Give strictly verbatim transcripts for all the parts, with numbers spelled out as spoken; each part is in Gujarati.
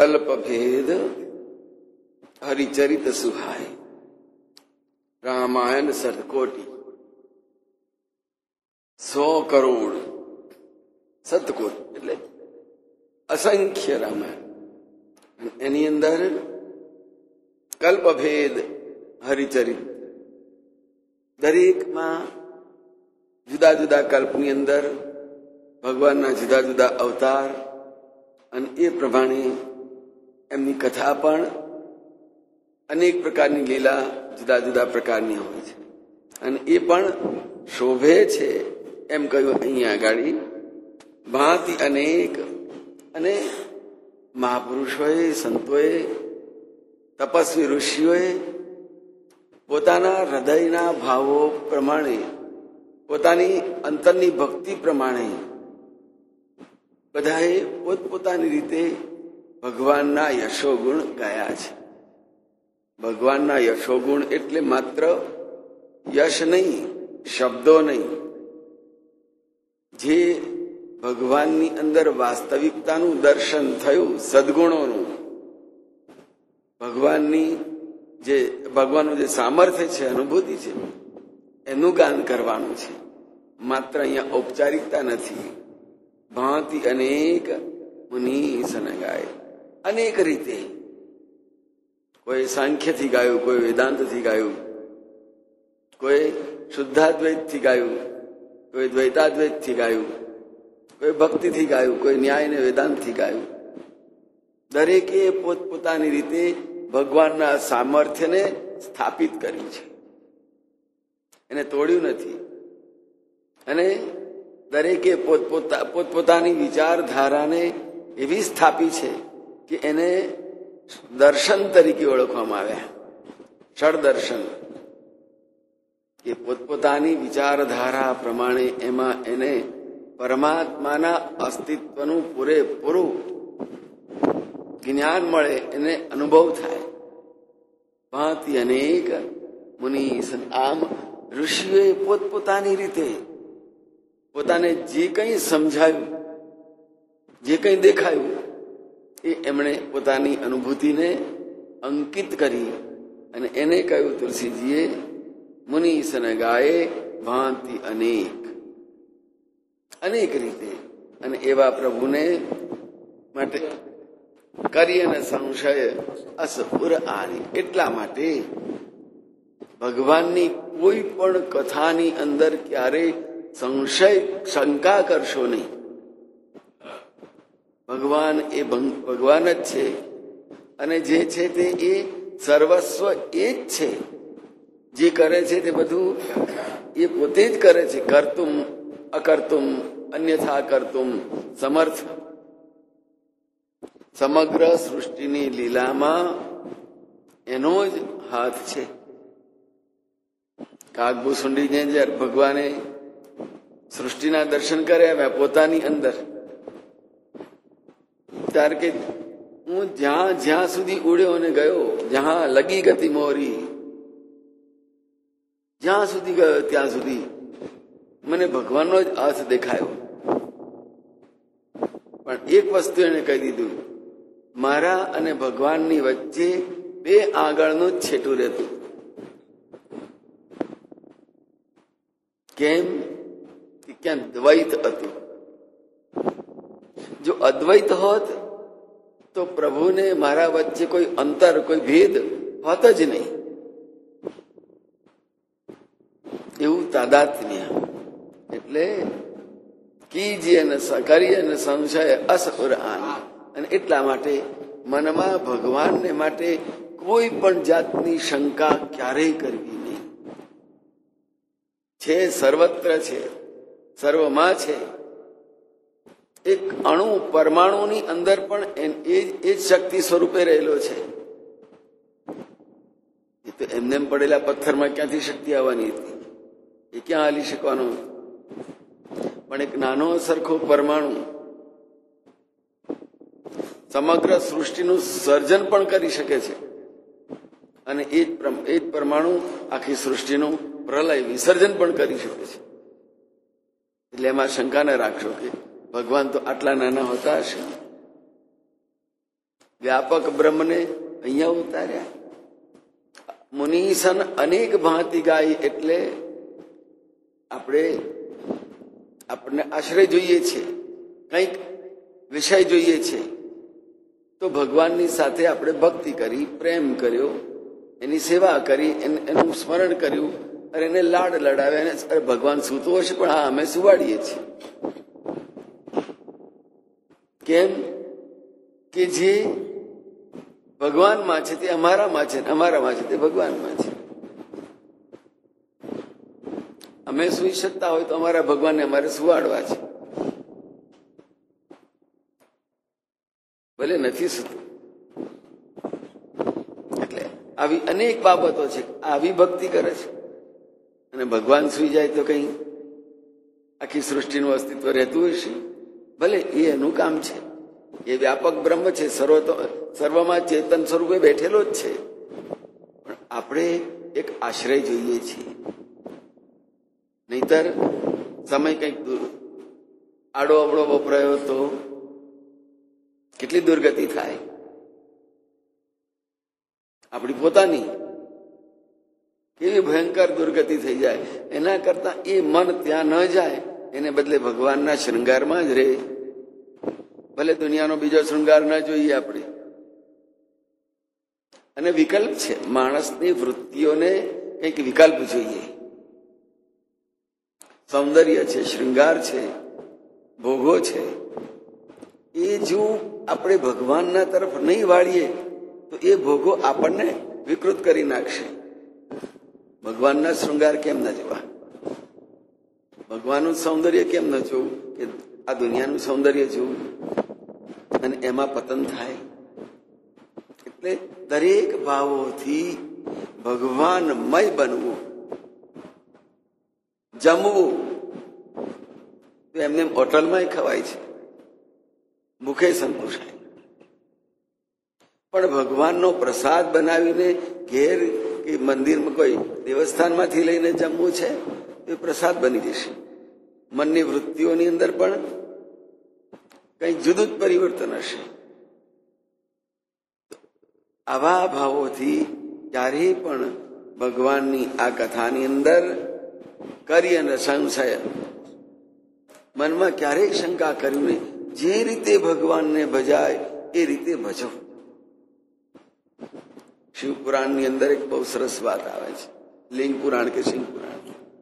કલ્પ ભેદ હરિચરિત સુહાય. રામાયણ સતકોટી, સો કરોડ સતકોટી એટલે અસંખ્ય રામાયણ. એની અંદર કલ્પભેદ હરિચરિત, દરેકમાં જુદા જુદા કલ્પની અંદર ભગવાનના જુદા જુદા અવતાર અને એ પ્રમાણે એમની કથા પણ અનેક પ્રકારની લીલા જુદા જુદા પ્રકારની હોય છે અને એ પણ શોભે છે. એમ કહ્યું અહીંયા આગળ ભાંતિ અનેક. અને મહાપુરુષોએ, સંતોએ, તપસ્વી ઋષિઓએ પોતાના હૃદયના ભાવો પ્રમાણે, પોતાની અંતરની ભક્તિ પ્રમાણે બધાએ પોતપોતાની રીતે ભગવાનના યશોગુણ ગાયા છે. ભગવાનના યશોગુણ એટલે માત્ર યશ નહીં, શબ્દો નહીં, જે ભગવાનની અંદર વાસ્તવિકતાનું દર્શન થયું, સદગુણોનું, ભગવાનની જે ભગવાનનું જે સામર્થ્ય છે, અનુભૂતિ છે, એનું ગાન કરવાનું છે. માત્ર અહીંયા ઔપચારિકતા નથી. ભાંતિ અનેક મુનિ સનગાય, અનેક રીતે. કોઈ સાંખ્યથી ગાયું, કોઈ વેદાંતથી ગાયું, કોઈ શુદ્ધાદ્વૈતથી ગાયું, કોઈ દ્વૈતાદ્વૈતથી ગાયું, કોઈ ભક્તિથી ગાયું, કોઈ ન્યાય ને વેદાંતથી ગાયું. દરેકે પોતપોતાની રીતે ભગવાનના સામર્થ્યને સ્થાપિત કર્યું છે, એને તોડ્યું નથી. અને દરેકે પોતપોતા પોતપોતાની વિચારધારાને એવી સ્થાપી છે કે એને દર્શન તરીકે ઓળખવામાં આવ્યા. ષડદર્શન, કે પોતપોતાની વિચારધારા પ્રમાણે એમાં એને પરમાત્માના અસ્તિત્વનું પૂરેપૂરું જ્ઞાન મળે, એને અનુભવ થાય. ભાંતિ અનેક મુનિ. આમ ઋષિઓએ પોતપોતાની રીતે પોતાને જે કંઈ સમજાયું, જે કંઈ દેખાયું, એ એમણે પોતાની અનુભૂતિને અંકિત કરી અને એને કહ્યું તુલસીજીએ મુનિ સનગાયે ભાંતિ અનેક, અનેક રીતે. અને એવા પ્રભુને માટે કરી અને સંશય અસ ઉર આની. એટલા માટે ભગવાનની કોઈ પણ કથાની અંદર ક્યારે સંશય, શંકા કરશો નહીં. ભગવાન એ ભગવાન જ છે અને જે છે તે એ સર્વસ્વ એ જ છે. જે કરે છે તે બધું એ પોતે જ કરે છે. કર્તુમ અકર્તુમ અન્યથા કર્તુમ સમર્થ. સમગ્ર સૃષ્ટિની લીલામાં એનો જ હાથ છે. કાગભૂસુંડીને જ્યારે ભગવાને સૃષ્ટિના દર્શન કર્યા પોતાની અંદર, ત્યારે કે હું જ્યાં જ્યાં સુધી ઉડ્યો અને ગયો, જ્યાં લગી ગતિ મોરી, જ્યાં સુધી ગયો ત્યાં સુધી મને ભગવાનનો જ હાથ દેખાયો. પણ એક વસ્તુ એને કહી દીધું, મારા અને ભગવાનની વચ્ચે બે આગળનું જ છેટું રહેતું. કેમ કે ક્યાં દ્વૈત હતું. જો અદ્વૈત હોત તો પ્રભુને મારા વચ્ચે કોઈ અંતર, કોઈ ભેદ હોત જ નહીં. એવું તાદાત્મ્ય. એટલે કીજીએ ને કરીએ ને સંશય અસુર આની. અને એટલા માટે મનમાં ભગવાનને માટે કોઈ પણ જાતની શંકા ક્યારેય કરવી નહીં. છે, સર્વત્ર છે, સર્વમાં છે. એક અણુ, પરમાણુની અંદર પણ એ જ શક્તિ સ્વરૂપે રહેલો છે. એ તો એમને પડેલા પથ્થરમાં ક્યાંથી શક્તિ આવવાની હતી? એ ક્યાં હાલી શકવાનો? પણ એક નાનો સરખો પરમાણુ સમગ્ર સૃષ્ટિનું સર્જન પણ કરી શકે છે અને એ જ પરમાણુ આખી સૃષ્ટિનું પ્રલય, વિસર્જન પણ કરી શકે છે. એટલે એમાં શંકા ન રાખશો કે ભગવાન તો આટલા નાના હોતા હશે. વ્યાપક બ્રહ્મને અહીંયા ઉતાર્યા. મુનિસન અનેક ભાંતિ ગાય એટલે આપણે આપણને આશ્રય જોઈએ છે, કંઈક વિષય જોઈએ છે, તો ભગવાનની સાથે આપણે ભક્તિ કરી, પ્રેમ કર્યો, એની સેવા કરી, એનું સ્મરણ કર્યું, અને એને લાડ લડાવ્યા. અરે ભગવાન સૂતો હશે પણ હા અમે સુવાડીએ છીએ. કેમ કે જે ભગવાનમાં છે તે અમારામાં છે, અમારામાં છે તે ભગવાનમાં છે. અમે સુઈ શકતા હોય તો અમારા ભગવાનને અમારે સુવાડવા છે. ભલે નથી સૂતું. એટલે આવી અનેક બાબતો છે. આવી ભક્તિ કરે છે અને ભગવાન સુઈ જાય તો કઈ આખી સૃષ્ટિનું અસ્તિત્વ રહેતું હશે? ભલે એ એનું કામ છે, એ વ્યાપક બ્રહ્મ છે, સર્વ સર્વમાં ચેતન સ્વરૂપે બેઠેલો જ છે. પણ આપણે એક આશ્રય જોઈએ છીએ. નહીતર સમય કંઈક આડો અવળો વપરાયો તો કેટલી દુર્ગતિ થાય. આપણી પોતાની કેવી ભયંકર દુર્ગતિ થઈ જાય. એના કરતા એ મન ત્યાં ન જાય, એને બદલે ભગવાનના શૃંગારમાં જ રહે. ભલે દુનિયાનો બીજો શૃંગાર ન જોઈએ આપણે. અને વિકલ્પ છે, માણસની વૃત્તિઓને કંઈક વિકલ્પ જોઈએ. સૌંદર્ય છે, શૃંગાર છે, ભોગો છે, એ જો આપણે ભગવાનના તરફ નહીં વાળીએ તો એ ભોગો આપણને વિકૃત કરી નાખશે. ભગવાનના શૃંગાર કેમ ન જોવા? ભગવાનનું સૌંદર્ય કેમ ન જોવું? કે આ દુનિયાનું સૌંદર્ય જોવું અને એમાં પતન થાય. એટલે દરેક ભાવોથી ભગવાનમય બનવું. જમવું તો એમને હોટલમાં ખવાય છે, મુખે સંતોષાય. પણ ભગવાનનો પ્રસાદ બનાવીને ઘેર કે મંદિરમાં કોઈ દેવસ્થાનમાંથી લઈને જમવું છે એ પ્રસાદ બની જશે. મનની વૃત્તિઓની અંદર પણ કંઈક જુદું જ પરિવર્તન હશે. આવા ભાવોથી ક્યારેય પણ ભગવાનની આ કથાની અંદર કરી અને સંશય મનમાં ક્યારેય શંકા કર્યું નહીં. જે રીતે ભગવાનને ભજાય એ રીતે ભજો. શિવપુરાણની અંદર એક બહુ સરસ વાત આવે છે, લિંગ પુરાણ કે શિવ પુરાણ.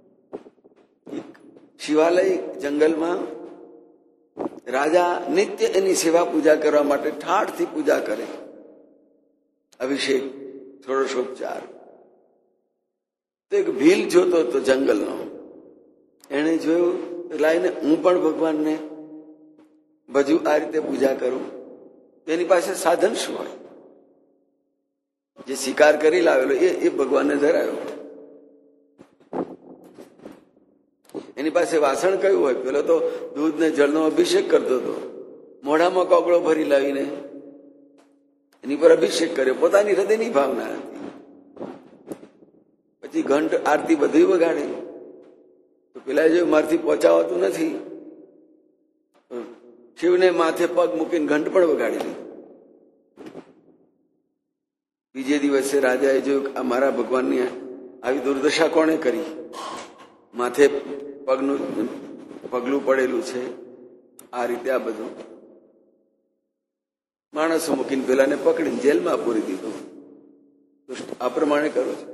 શિવાલય જંગલમાં રાજા નિત્ય એની સેવા પૂજા કરવા માટે ઠાઠથી પૂજા કરે, અભિષેક, ષોડશોપચાર. તો એક ભીલ જોતો હતો જંગલનો. એને જોયું લાઈને હું પણ ભગવાનને ભજુ, આ રીતે પૂજા કરું. એની પાસે સાધન શું હોય? જે શિકાર કરી લાવેલો એ એ ભગવાનને ધરાયો. એની પાસે વાસણ કયું હોય? પેલો તો દૂધ ને જળનો અભિષેક કરતો હતો. મોઢામાં કોગળો ભરી લાવીને એની પર અભિષેક કર્યો. પોતાની હૃદયની ભાવના હતી. પછી ઘંટ આરતી બધી વગાડી. તો પેલા જો મારથી પહોંચાવાતું નથી, શિવને માથે પગ મૂકીને ઘંટ પણ વગાડી લીધી. બીજે દિવસે રાજાએ જોયું કે અમારા ભગવાનની આવી દુર્દશા કોણે કરી? માથે પગનું પગલું પડેલું છે, આ રીતે આ બધું. માણસો મૂકીને પેલાને પકડીને જેલમાં પૂરી દીધું. આ પ્રમાણે કરો છો.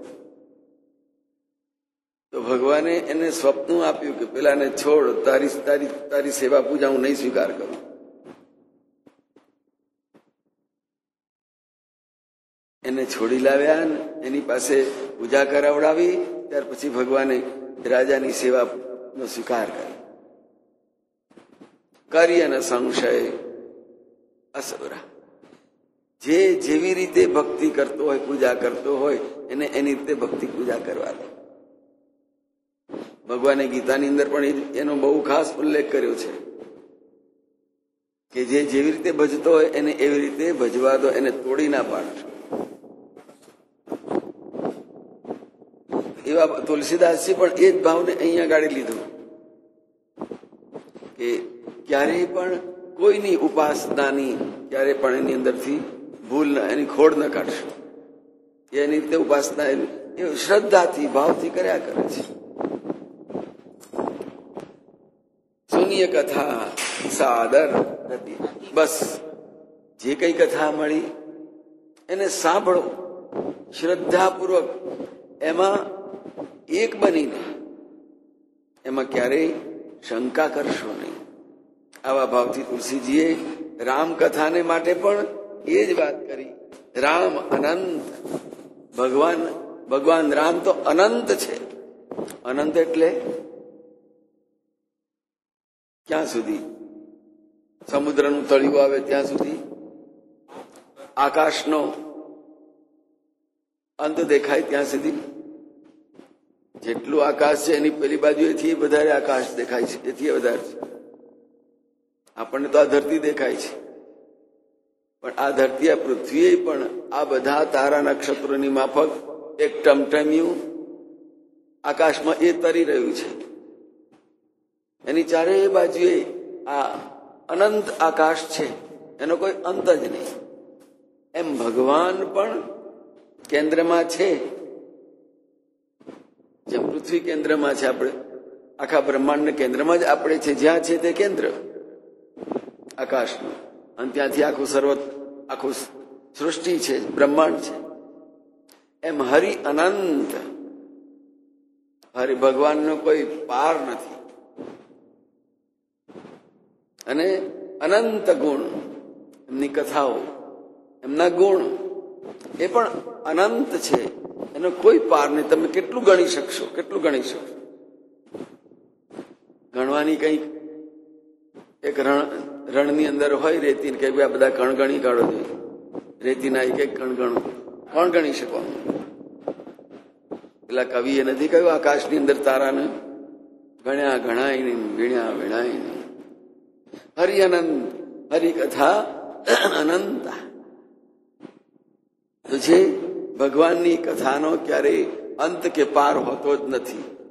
તો ભગવાને એને સ્વપ્ન આપ્યું કે પેલાને છોડ, તારી તારી તારી સેવા પૂજા હું નહીં સ્વીકાર કરું. એને છોડી લાવ્યા, એની પાસે પૂજા કરાવડાવી. ત્યાર પછી ભગવાને રાજાની સેવાનો સ્વીકાર કર્યો. કરી અને સંશય અસુરા. જે જેવી રીતે ભક્તિ કરતો હોય, પૂજા કરતો હોય, એને એની રીતે ભક્તિ પૂજા કરવા દે. ભગવાને ગીતાની અંદર પણ એનો બહુ ખાસ ઉલ્લેખ કર્યો છે કે જે જેવી રીતે ભજતો હોય એને એવી રીતે ભજવા દો, એને તોડી ના પાડશો. એવા તુલસીદાસજી પણ એ જ ભાવને અહીંયા ગાડી લીધો કે ક્યારેય પણ કોઈની ઉપાસનાની ક્યારે પણ એની અંદરથી ભૂલ ન એની ખોડ ન કાઢશો. એની રીતે ઉપાસના એ શ્રદ્ધાથી ભાવથી કર્યા કરે છે. સુનિય કથા સાદર નથી. બસ જે કઈ કથા મળી એને સાંભળો શ્રદ્ધાપૂર્વક, એમાં એક બનીને, એમાં ક્યારેય શંકા કરશો નહીં. આવા ભાવથી તુલસીજીએ રામકથાને માટે પણ એ જ વાત કરી. રામ અનંત, ભગવાન ભગવાન રામ તો અનંત છે. અનંત એટલે ક્યાં સુધી? સમુદ્રનું તળિયું આવે ત્યાં સુધી, આકાશનો અંત દેખાય ત્યાં સુધી. જેટલું આકાશ છે એની પેલી બાજુ એથી વધારે આકાશ દેખાય છે, એથી વધારે છે. આપણને તો આ ધરતી દેખાય છે, પણ આ ધરતી, આ પૃથ્વીએ પણ આ બધા તારા નક્ષત્રોની માફક એક ટમટમ્યું આકાશમાં એ તરી રહ્યું છે. એની ચારેય બાજુએ આ અનંત આકાશ છે, એનો કોઈ અંત જ નહીં. એમ ભગવાન પણ કેન્દ્રમાં છે. જેમ પૃથ્વી કેન્દ્રમાં છે, આપણે આખા બ્રહ્માંડ કેન્દ્રમાં જ આપણે છે. જ્યાં છે તે કેન્દ્ર આકાશનું, અને ત્યાંથી આખું સર્વ આખું સૃષ્ટિ છે, બ્રહ્માંડ છે. એમ હરિ અનંત, હરિ ભગવાનનો કોઈ પાર નથી. અને અનંત ગુણ, એમની કથાઓ, એમના ગુણ એ પણ અનંત છે. એનો કોઈ પાર નહીં. તમે કેટલું ગણી શકશો, કેટલું ગણી શકશો? ગણવાની કઈક એક રણ રણની અંદર હોય રેતી, કે આ બધા કણ ગણી કાઢો જોઈએ. રેતીના એક એક કણ ગણો, કોણ ગણી શકવાનું? પેલા કવિએ નથી કહ્યું આકાશની અંદર તારાને ગણ્યા ગણાય નહીં, વીણ્યા વીણાય નહીં. હરિ અનંત, હરિકથા અનંતા. તો છે ભગવાનની કથાનો ક્યારેય અંત કે પાર હોતો જ નથી.